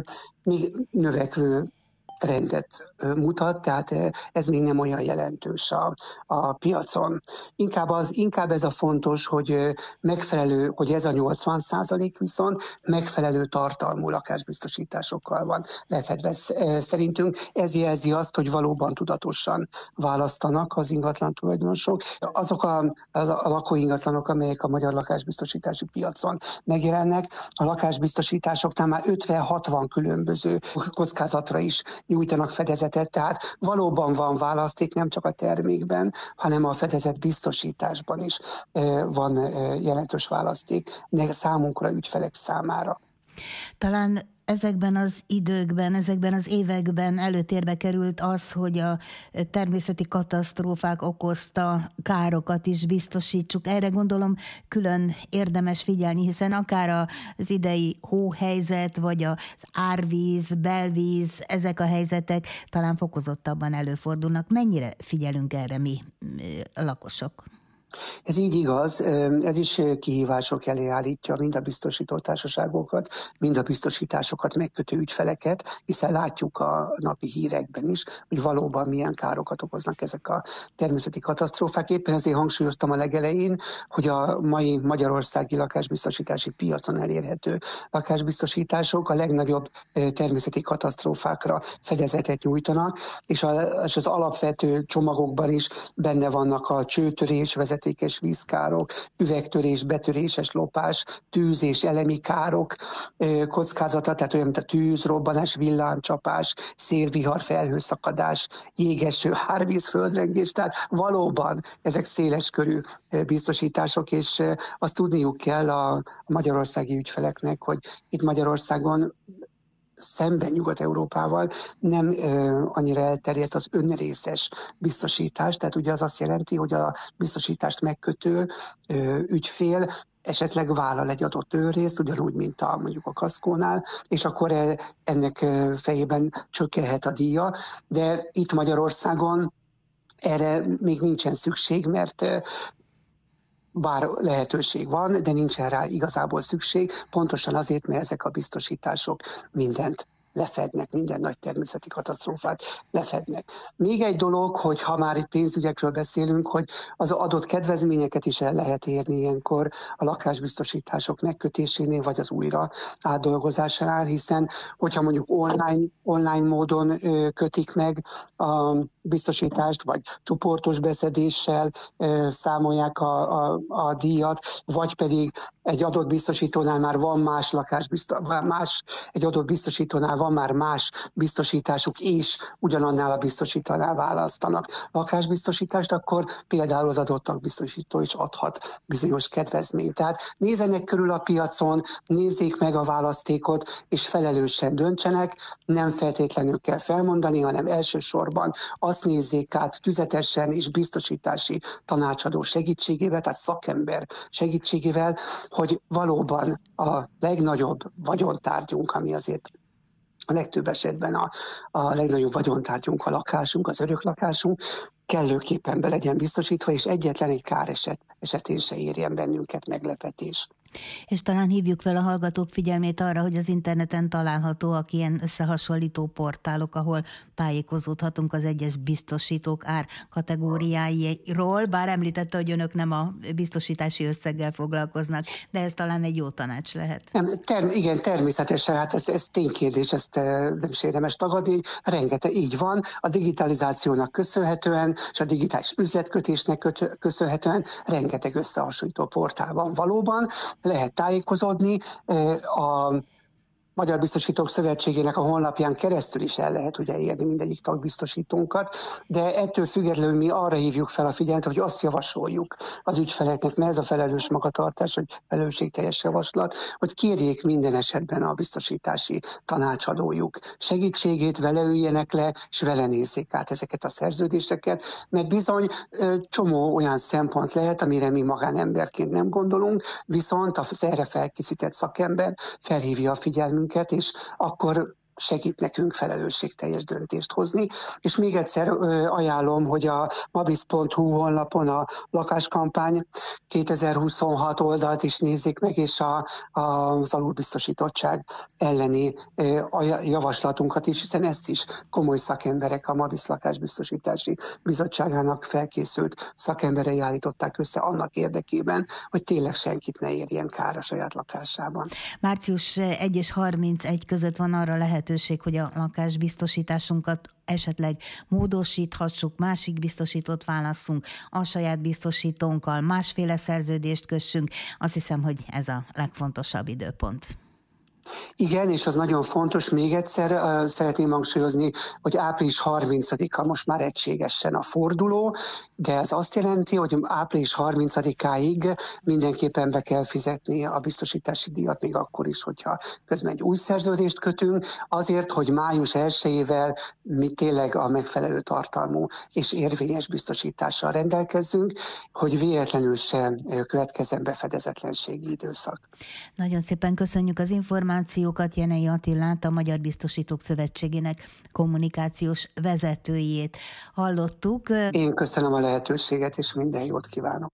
még növekvő trendet mutat, tehát ez még nem olyan jelentős a, a piacon. Inkább, az, inkább ez a fontos, hogy megfelelő, hogy ez a nyolcvan százalék viszont megfelelő tartalmú lakásbiztosításokkal van lefedve. Szerintünk ez jelzi azt, hogy valóban tudatosan választanak az ingatlan tulajdonosok. Azok a, a, a lakóingatlanok, amelyek a magyar lakásbiztosítási piacon megjelennek, a lakásbiztosításoknál már ötven-hatvan különböző kockázatra is nyújtanak fedezetet, tehát valóban van választék, nem csak a termékben, hanem a fedezet biztosításban is van jelentős választék számunkra, ügyfelek számára. Talán ezekben az időkben, ezekben az években előtérbe került az, hogy a természeti katasztrófák okozta károkat is biztosítsuk. Erre gondolom külön érdemes figyelni, hiszen akár az idei hóhelyzet, vagy az árvíz, belvíz, ezek a helyzetek talán fokozottabban előfordulnak. Mennyire figyelünk erre mi, a lakosok? Ez így igaz, ez is kihívások elé állítja mind a biztosító társaságokat, mind a biztosításokat megkötő ügyfeleket, hiszen látjuk a napi hírekben is, hogy valóban milyen károkat okoznak ezek a természeti katasztrófák. Éppen ezért hangsúlyoztam a legelején, hogy a mai magyarországi lakásbiztosítási piacon elérhető lakásbiztosítások a legnagyobb természeti katasztrófákra fedezetet nyújtanak, és az alapvető csomagokban is benne vannak a csőtörés, vezetékes vízkárok, üvegtörés, betöréses lopás, tűz és elemi károk kockázata, tehát olyan, mint a tűz, robbanás, villámcsapás, szélvihar, felhőszakadás, jégeső, árvíz, földrengés, tehát valóban ezek széleskörű biztosítások, és azt tudniuk kell a magyarországi ügyfeleknek, hogy itt Magyarországon szemben Nyugat-Európával nem ö, annyira elterjedt az önrészes biztosítás, tehát ugye az azt jelenti, hogy a biztosítást megkötő ö, ügyfél esetleg vállal egy adott önrészt, ugyanúgy, mint a, mondjuk a kaszkónál, és akkor ennek fejében csökkenhet a díja, de itt Magyarországon erre még nincsen szükség, mert bár lehetőség van, de nincsen rá igazából szükség, pontosan azért, mert ezek a biztosítások mindent lefednek, minden nagy természeti katasztrófát lefednek. Még egy dolog, hogy ha már itt pénzügyekről beszélünk, hogy az adott kedvezményeket is el lehet érni ilyenkor a lakásbiztosítások megkötésénél, vagy az újra átdolgozásánál, hiszen hogyha mondjuk online, online módon ö, kötik meg a biztosítást, vagy csoportos beszedéssel ö, számolják a, a, a díjat, vagy pedig egy adott biztosítónál már van más lakásbiztosítás, más, egy adott biztosítónál van már más biztosításuk, és ugyanannál a biztosítónál választanak lakásbiztosítást, akkor például az adott biztosító is adhat bizonyos kedvezményt. Tehát nézzenek körül a piacon, nézzék meg a választékot, és felelősen döntsenek, nem feltétlenül kell felmondani, hanem elsősorban azt nézzék át tüzetesen és biztosítási tanácsadó segítségével, tehát szakember segítségével, hogy valóban a legnagyobb vagyontárgyunk, ami azért a legtöbb esetben a, a legnagyobb vagyontárgyunk, a lakásunk, az örök lakásunk, kellőképpen be legyen biztosítva, és egyetlen egy káreset esetén se érjen bennünket meglepetés. És talán hívjuk fel a hallgatók figyelmét arra, hogy az interneten találhatóak ilyen összehasonlító portálok, ahol tájékozódhatunk az egyes biztosítók ár kategóriáiról, bár említette, hogy önök nem a biztosítási összeggel foglalkoznak, de ez talán egy jó tanács lehet. Nem, term, igen, természetesen, hát ez, ez ténykérdés, ezt nem is érdemes tagadni, rengeteg így van, a digitalizációnak köszönhetően, és a digitális üzletkötésnek köt, köszönhetően rengeteg összehasonlító portál van valóban, lehet tájékozódni. A Magyar Biztosítók Szövetségének a honlapján keresztül is el lehet ugye érni mindegyik tagbiztosítónkat, de ettől függetlenül mi arra hívjuk fel a figyelmet, hogy azt javasoljuk az ügyfeleknek, mert ez a felelős magatartás, vagy felelősségteljes javaslat, hogy kérjék minden esetben a biztosítási tanácsadójuk segítségét, vele üljenek le, és vele nézzék át ezeket a szerződéseket, mert bizony csomó olyan szempont lehet, amire mi magánemberként nem gondolunk, viszont az erre felkészített szakember felhívja a figyelmünket, és akkor segít nekünk felelősségteljes döntést hozni. És még egyszer ajánlom, hogy a mabis pont hu honlapon a lakáskampány kétezer-huszonhat oldalt is nézzék meg, és a, a, az alulbiztosítottság elleni a javaslatunkat is, hiszen ezt is komoly szakemberek, a Mabis Lakásbiztosítási Bizottságának felkészült szakemberei állították össze annak érdekében, hogy tényleg senkit ne érjen kár a saját lakásában. március elseje és harmincegy között van arra lehet, hogy a lakásbiztosításunkat esetleg módosíthassuk, másik biztosítót válasszunk, a saját biztosítónkkal másféle szerződést kössünk. Azt hiszem, hogy ez a legfontosabb időpont. Igen, és az nagyon fontos, még egyszer uh, szeretném hangsúlyozni, hogy április harmincadika most már egységesen a forduló, de ez azt jelenti, hogy április harmincadikáig mindenképpen be kell fizetni a biztosítási díjat, még akkor is, hogyha közben egy új szerződést kötünk, azért, hogy május elsejével mi tényleg a megfelelő tartalmú és érvényes biztosítással rendelkezzünk, hogy véletlenül sem következzen befedezetlenségi időszak. Nagyon szépen köszönjük az információt. Jenei Attilát, a Magyar Biztosítók Szövetségének kommunikációs vezetőjét hallottuk. Én köszönöm a lehetőséget, és minden jót kívánok.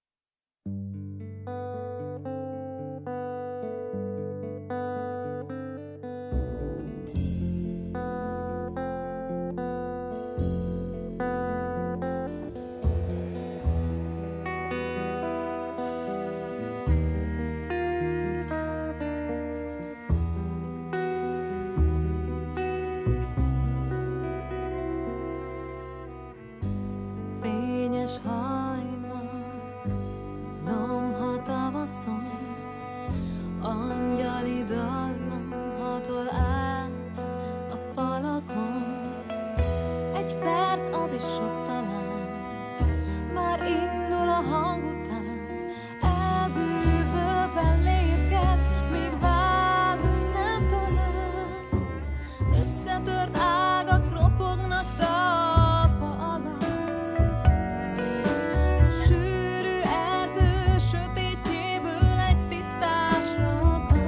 Sűrű erdő sötétjéből egy tisztás rakat.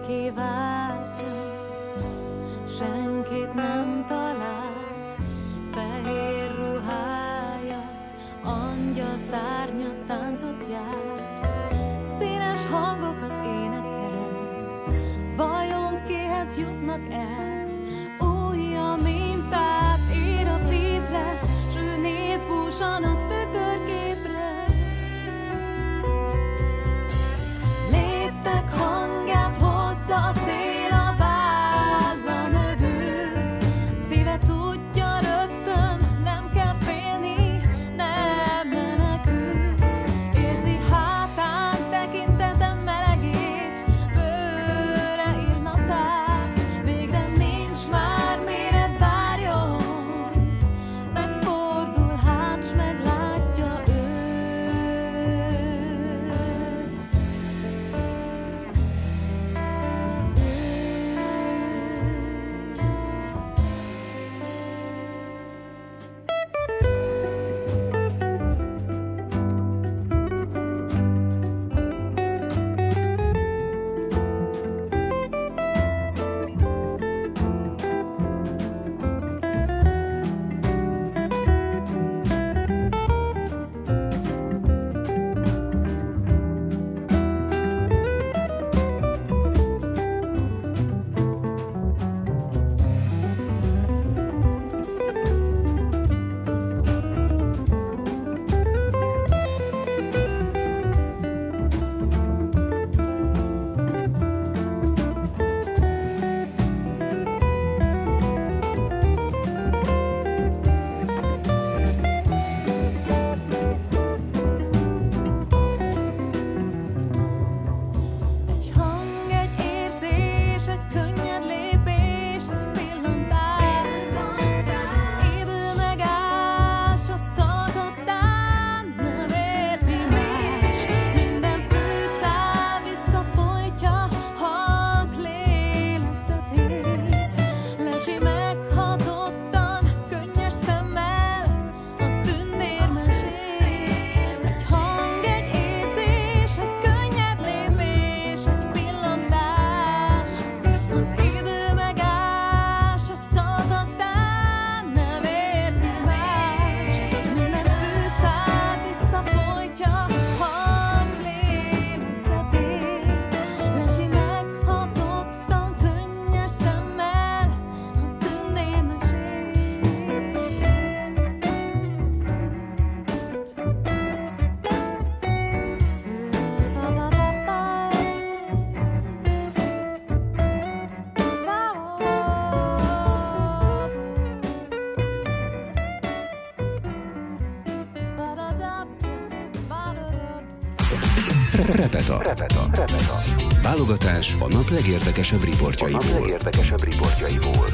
Aki várja, senkit nem talál, fehér ruhája, angyal szárnya táncot jár, színes hangokat énekel, vajon kihez jutnak el? Újja mintát ír a vízre, s ő néz búsan a tükörképre. Léptek hangját hozza a szél a válla mögül, szíve tudja rögtön, nem kell félni, nem menekül. Érzi hátán tekintetem melegét, bőre illatát, végre nincs már mire várjon, megfordul hát s meglátja őt. Egy hang, egy érzés, egy könnyed lépés, egy pillantás, az idő megáll, a szakadtán nem érti más. Minden fűszál visszafolytja halk lélegzetét, lesi meghatottan, könnyes szemmel a tündérmesét. Egy hang, egy érzés, egy könnyed lépés, egy pillantás, az idő megáll, a szakadtán nem érti más. Minden fűszál visszafolytja halk lélegzetét, lesi meghatottan, könnyes szemmel a tündérmesét. Repeta. Repeta. Repeta. Válogatás a nap legérdekesebb riportjaiból. legérdekesebb riportjaiból.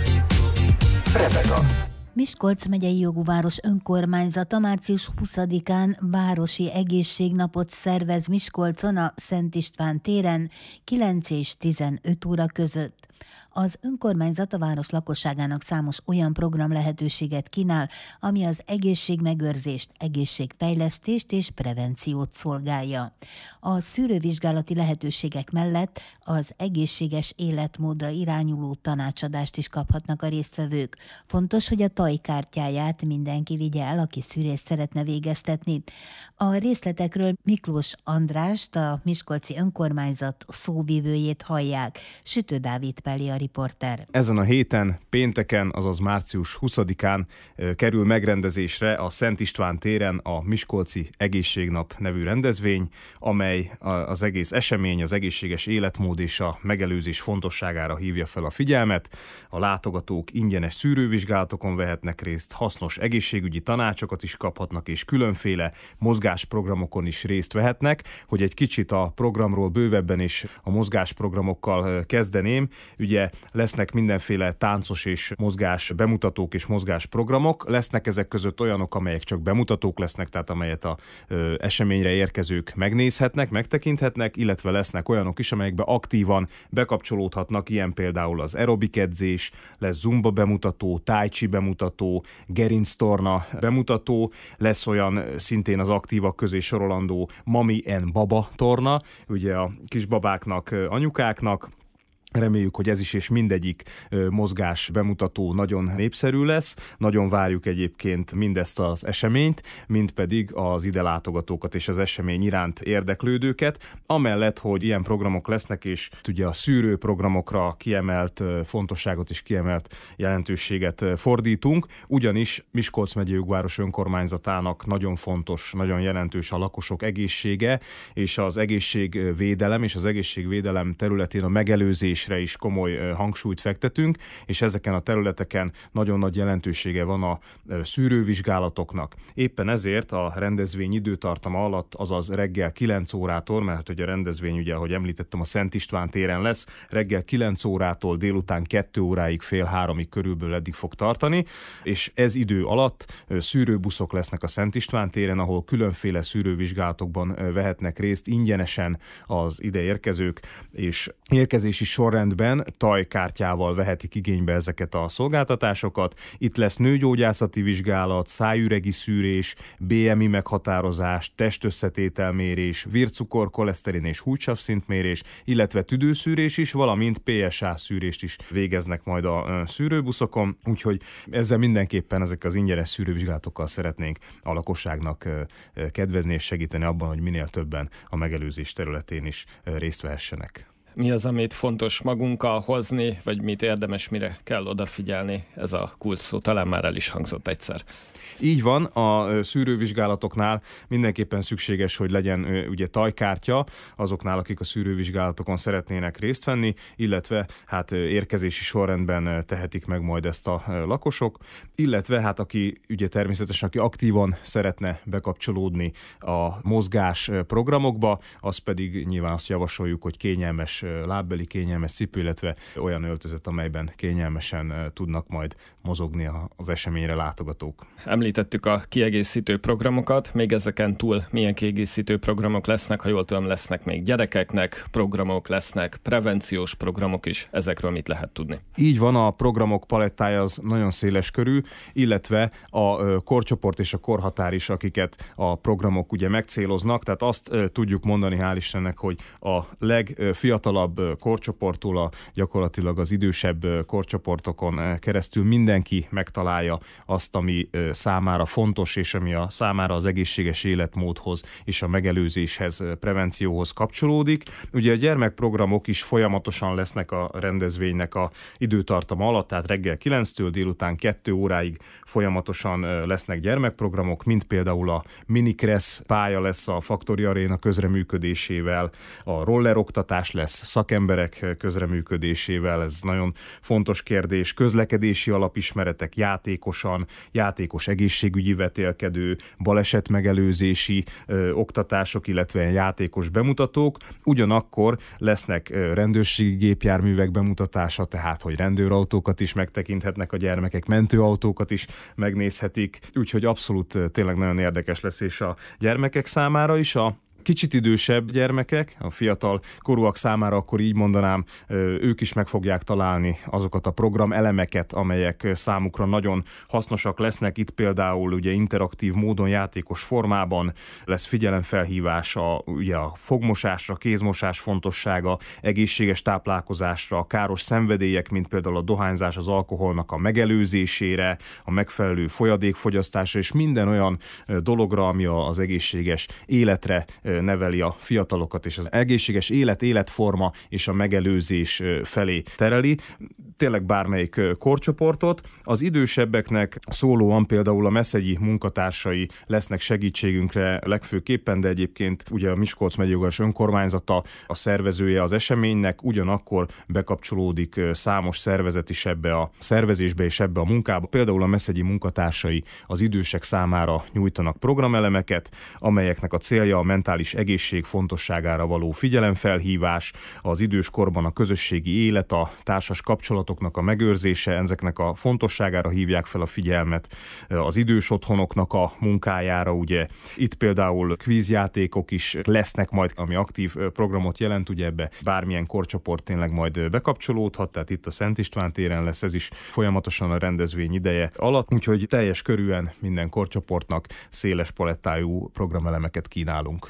Repeta. Miskolc megyei jogú város önkormányzata március huszadikán városi egészségnapot szervez Miskolcon a Szent István téren kilenc és tizenöt óra között. Az önkormányzat a város lakosságának számos olyan program lehetőséget kínál, ami az egészségmegőrzést, egészségfejlesztést és prevenciót szolgálja. A szűrővizsgálati lehetőségek mellett az egészséges életmódra irányuló tanácsadást is kaphatnak a résztvevők. Fontos, hogy a tajkártyáját mindenki vigye el, aki szűrést szeretne végeztetni. A részletekről Miklós Andrást, a miskolci önkormányzat szóvivőjét hallják. Sütő Dávid Peli a riporter. Ezen a héten, pénteken, azaz március huszadikán kerül megrendezésre a Szent István téren a Miskolci Egészségnap nevű rendezvény, amely az egész esemény, az egészséges életmód és a megelőzés fontosságára hívja fel a figyelmet. A látogatók ingyenes szűrővizsgálatokon vehetnek részt, hasznos egészségügyi tanácsokat is kaphatnak, és különféle mozgásprogramokon is részt vehetnek. Hogy egy kicsit a programról bővebben és a mozgásprogramokkal kezdeném, ugye lesznek mindenféle táncos és mozgás bemutatók és mozgásprogramok, lesznek ezek között olyanok, amelyek csak bemutatók lesznek, tehát amelyet a ö, eseményre érkezők megnézhetnek, megtekinthetnek, illetve lesznek olyanok is, amelyekbe aktívan bekapcsolódhatnak, ilyen például az aerobik edzés, lesz zumba bemutató, tai chi bemutató, gerinctorna bemutató, lesz olyan szintén az aktívak közé sorolandó Mami and Baba torna, ugye a kisbabáknak, anyukáknak, Reméljük, hogy ez is és mindegyik mozgás bemutató nagyon népszerű lesz. Nagyon várjuk egyébként mindezt az eseményt, mint pedig az ide látogatókat és az esemény iránt érdeklődőket. Amellett, hogy ilyen programok lesznek, és ugye a szűrő programokra kiemelt fontosságot és kiemelt jelentőséget fordítunk, ugyanis Miskolc megyei jogváros önkormányzatának nagyon fontos, nagyon jelentős a lakosok egészsége, és az egészségvédelem és az egészségvédelem területén a megelőzés is komoly hangsúlyt fektetünk, és ezeken a területeken nagyon nagy jelentősége van a szűrővizsgálatoknak. Éppen ezért a rendezvény időtartama alatt, azaz reggel kilenc órától, mert hogy a rendezvény ugye, ahogy említettem, a Szent István téren lesz, reggel kilenc órától délután kettő óráig, fél háromig körülbelül eddig fog tartani, és ez idő alatt szűrőbuszok lesznek a Szent István téren, ahol különféle szűrővizsgálatokban vehetnek részt ingyenesen az ide érkezők, és érkezési sorrendben tajkártyával vehetik igénybe ezeket a szolgáltatásokat. Itt lesz nőgyógyászati vizsgálat, szájüregi szűrés, bé em i meghatározás, testösszetételmérés, vércukor, koleszterin és húgysavszintmérés, illetve tüdőszűrés is, valamint pé es á szűrést is végeznek majd a szűrőbuszokon, úgyhogy ezzel mindenképpen ezek az ingyenes szűrővizsgálatokkal szeretnénk a lakosságnak kedvezni és segíteni abban, hogy minél többen a megelőzés területén is részt vehessenek. Mi az, amit fontos magunkkal hozni, vagy mit érdemes, mire kell odafigyelni? Ez a kulcs szó talán már el is hangzott egyszer. Így van, a szűrővizsgálatoknál mindenképpen szükséges, hogy legyen ugye tajkártya azoknál, akik a szűrővizsgálatokon szeretnének részt venni, illetve hát érkezési sorrendben tehetik meg majd ezt a lakosok, illetve hát aki ugye természetesen, aki aktívan szeretne bekapcsolódni a mozgás programokba, az pedig nyilván azt javasoljuk, hogy kényelmes lábbeli, kényelmes cipő, illetve olyan öltözet, amelyben kényelmesen tudnak majd mozogni az eseményre látogatók. Említettük a kiegészítő programokat, még ezeken túl milyen kiegészítő programok lesznek, ha jól tudom, lesznek még gyerekeknek programok, lesznek prevenciós programok is, ezekről mit lehet tudni? Így van, a programok palettája az nagyon széles körű, illetve a korcsoport és a korhatár is, akiket a programok ugye megcéloznak, tehát azt tudjuk mondani, hál' Istennek, hogy a legfiatalabb korcsoporttól a gyakorlatilag az idősebb korcsoportokon keresztül mindenki megtalálja azt, ami számára fontos, és ami a számára az egészséges életmódhoz és a megelőzéshez, prevencióhoz kapcsolódik. Ugye a gyermekprogramok is folyamatosan lesznek a rendezvénynek a időtartama alatt, tehát reggel kilenctől délután kettő óráig folyamatosan lesznek gyermekprogramok, mint például a Minikressz pálya lesz a Faktori Aréna közreműködésével, a rolleroktatás lesz szakemberek közreműködésével, ez nagyon fontos kérdés, közlekedési alapismeretek játékosan, játékos egészségügyi vetélkedő, balesetmegelőzési ö, oktatások, illetve játékos bemutatók. Ugyanakkor lesznek ö, rendőrségi gépjárművek bemutatása, tehát hogy rendőrautókat is megtekinthetnek a gyermekek, mentőautókat is megnézhetik, úgyhogy abszolút ö, tényleg nagyon érdekes lesz, és a gyermekek számára is a kicsit idősebb gyermekek, a fiatal korúak számára akkor így mondanám, ők is meg fogják találni azokat a program elemeket, amelyek számukra nagyon hasznosak lesznek. Itt például ugye interaktív módon, játékos formában lesz figyelemfelhívás a, ugye a fogmosásra, kézmosás fontossága, egészséges táplálkozásra, káros szenvedélyek, mint például a dohányzás, az alkoholnak a megelőzésére, a megfelelő folyadékfogyasztásra, és minden olyan dologra, ami az egészséges életre neveli a fiatalokat, és az egészséges élet, életforma és a megelőzés felé tereli. Tényleg bármelyik korcsoportot. Az idősebbeknek szólóan például a Meszegyi munkatársai lesznek segítségünkre legfőképpen, de egyébként ugye a Miskolc megyei jogváros önkormányzata a szervezője az eseménynek, ugyanakkor bekapcsolódik számos szervezet is ebbe a szervezésbe és ebbe a munkába. Például a Meszegyi munkatársai az idősek számára nyújtanak programelemeket, amelyeknek a célja a mentális egészség fontosságára való figyelemfelhívás, az időskorban a közösségi élet, a társas kapcsolatoknak a megőrzése, ezeknek a fontosságára hívják fel a figyelmet, az idős otthonoknak a munkájára, ugye itt például kvízjátékok is lesznek majd, ami aktív programot jelent, ugye ebbe bármilyen korcsoport tényleg majd bekapcsolódhat, tehát itt a Szent István téren lesz ez is folyamatosan a rendezvény ideje alatt, úgyhogy teljes körűen minden korcsoportnak széles palettájú programelemeket kínálunk.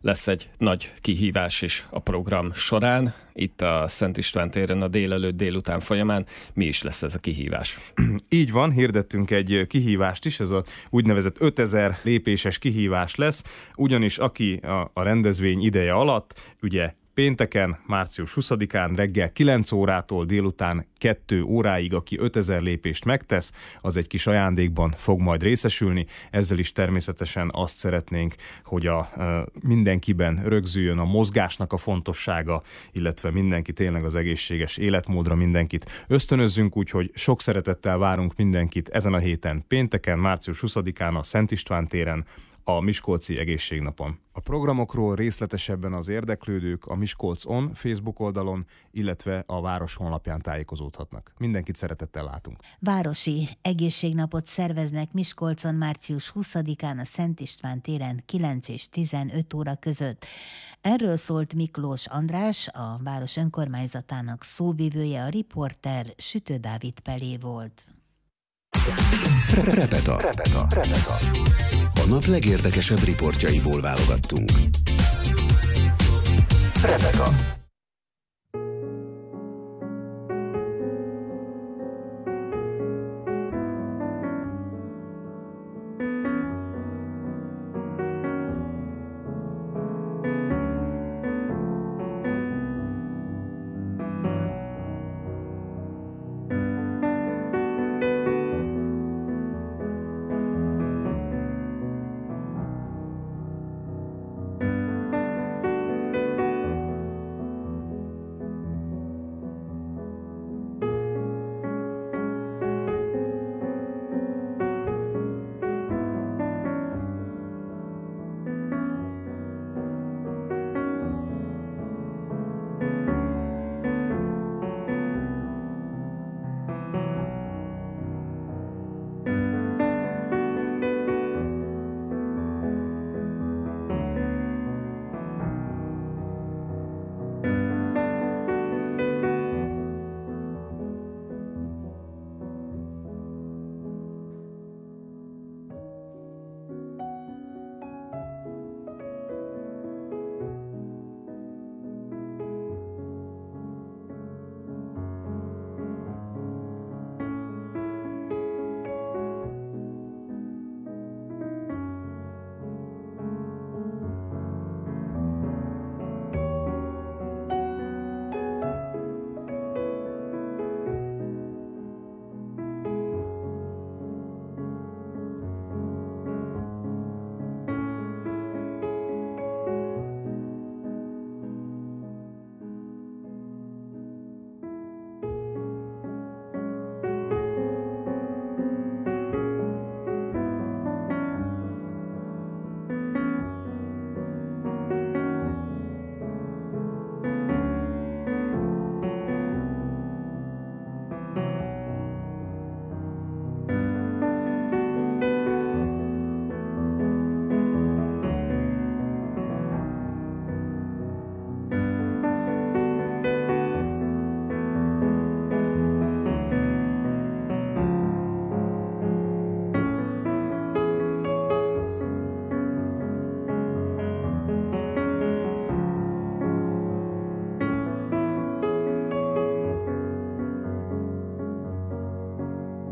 lesz egy nagy kihívás is a program során. Itt a Szent István téren a délelőtt délután folyamán. Mi is lesz ez a kihívás? Így van, hirdettünk egy kihívást is, ez a úgynevezett ötezer lépéses kihívás lesz, ugyanis aki a, a rendezvény ideje alatt, ugye pénteken, március huszadikán reggel kilenc órától délután kettő óráig, aki ötezer lépést megtesz, az egy kis ajándékban fog majd részesülni. Ezzel is természetesen azt szeretnénk, hogy a, a mindenkiben rögzüljön a mozgásnak a fontossága, illetve mindenki tényleg az egészséges életmódra mindenkit ösztönözzünk, úgyhogy sok szeretettel várunk mindenkit ezen a héten pénteken, március huszadikán a Szent István téren, a Miskolci Egészségnapon. A programokról részletesebben az érdeklődők a Miskolc On Facebook oldalon, illetve a város honlapján tájékozódhatnak. Mindenkit szeretettel látunk. Városi egészségnapot szerveznek Miskolcon március huszadikán a Szent István téren kilenc és tizenöt óra között. Erről szólt Miklós András, a város önkormányzatának szóvivője, a riporter Sütő Dávid Pelé volt. Repeta. Repeta. Repeta. A nap legérdekesebb riportjaiból válogattunk. Repeta.